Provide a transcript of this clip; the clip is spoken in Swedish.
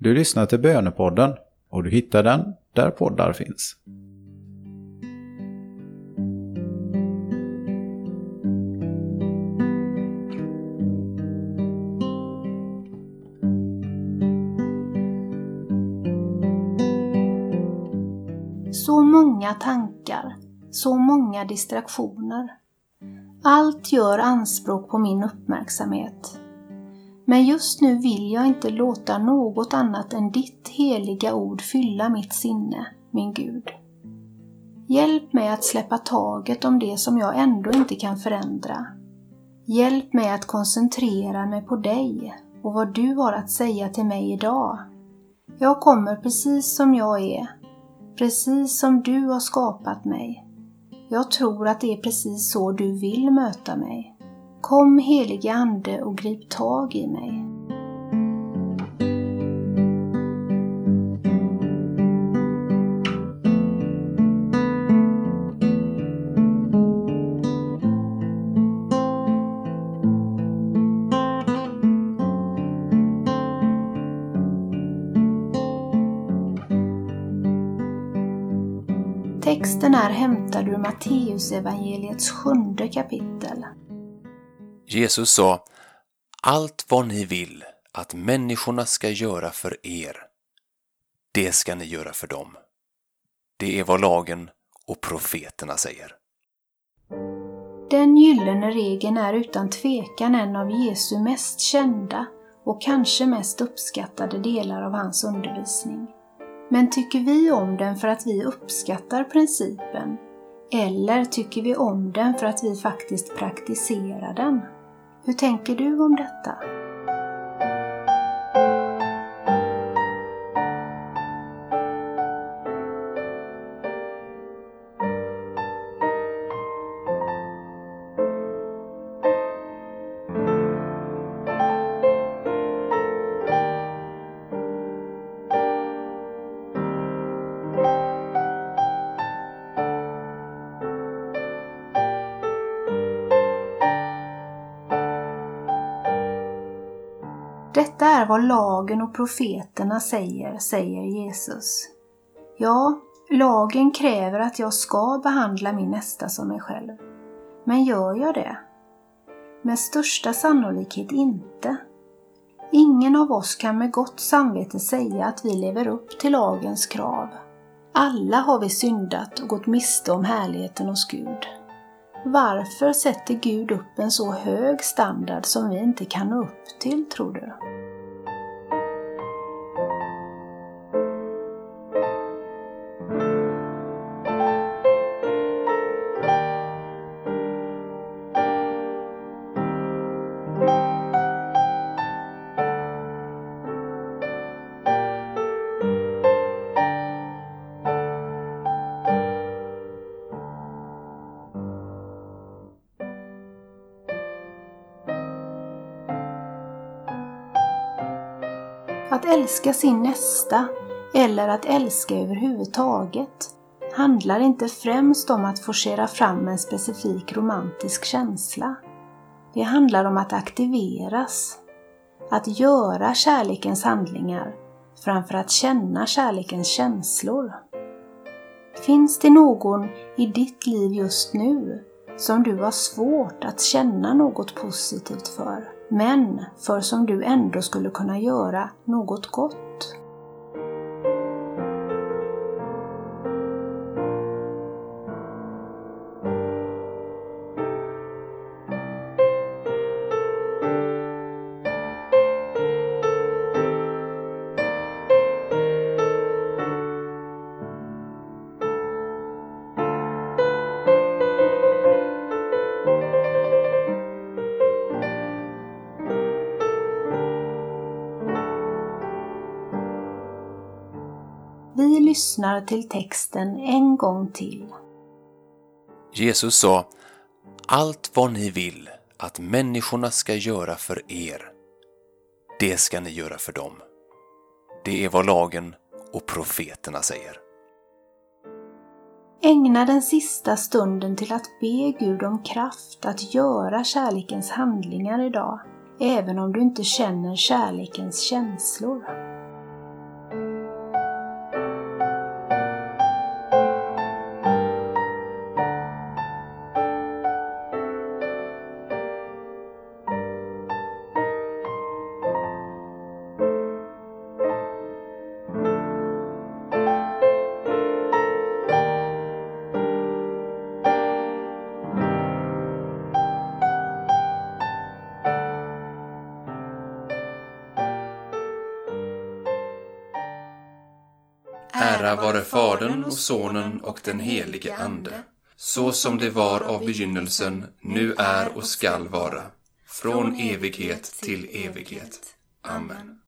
Du lyssnar till Bönepodden och du hittar den där poddar finns. Så många tankar, så många distraktioner. Allt gör anspråk på min uppmärksamhet. Men just nu vill jag inte låta något annat än ditt heliga ord fylla mitt sinne, min Gud. Hjälp mig att släppa taget om det som jag ändå inte kan förändra. Hjälp mig att koncentrera mig på dig och vad du har att säga till mig idag. Jag kommer precis som jag är, precis som du har skapat mig. Jag tror att det är precis så du vill möta mig. Kom helige Ande och grip tag i mig. Texten är hämtad ur Matteus evangeliets 7:e kapitel. Jesus sa: allt vad ni vill att människorna ska göra för er, det ska ni göra för dem. Det är vad lagen och profeterna säger. Den gyllene regeln är utan tvekan en av Jesu mest kända och kanske mest uppskattade delar av hans undervisning. Men tycker vi om den för att vi uppskattar principen? Eller tycker vi om den för att vi faktiskt praktiserar den? Hur tänker du om detta? Detta är vad lagen och profeterna säger Jesus. Ja, lagen kräver att jag ska behandla min nästa som mig själv. Men gör jag det? Med största sannolikhet inte. Ingen av oss kan med gott samvete säga att vi lever upp till lagens krav. Alla har vi syndat och gått miste om härligheten hos Gud. Varför sätter Gud upp en så hög standard som vi inte kan nå upp till, tror du? Att älska sin nästa eller att älska överhuvudtaget handlar inte främst om att forcera fram en specifik romantisk känsla. Det handlar om att aktiveras, att göra kärlekens handlingar framför att känna kärlekens känslor. Finns det någon i ditt liv just nu som du har svårt att känna något positivt för, men för som du ändå skulle kunna göra något gott? Vi lyssnar till texten en gång till. Jesus sa: allt vad ni vill att människorna ska göra för er, det ska ni göra för dem. Det är vad lagen och profeterna säger. Ägna den sista stunden till att be Gud om kraft att göra kärlekens handlingar idag, även om du inte känner kärlekens känslor. Ära vare Fadern och Sonen och den helige Ande, så som det var av begynnelsen, nu är och skall vara, från evighet till evighet. Amen.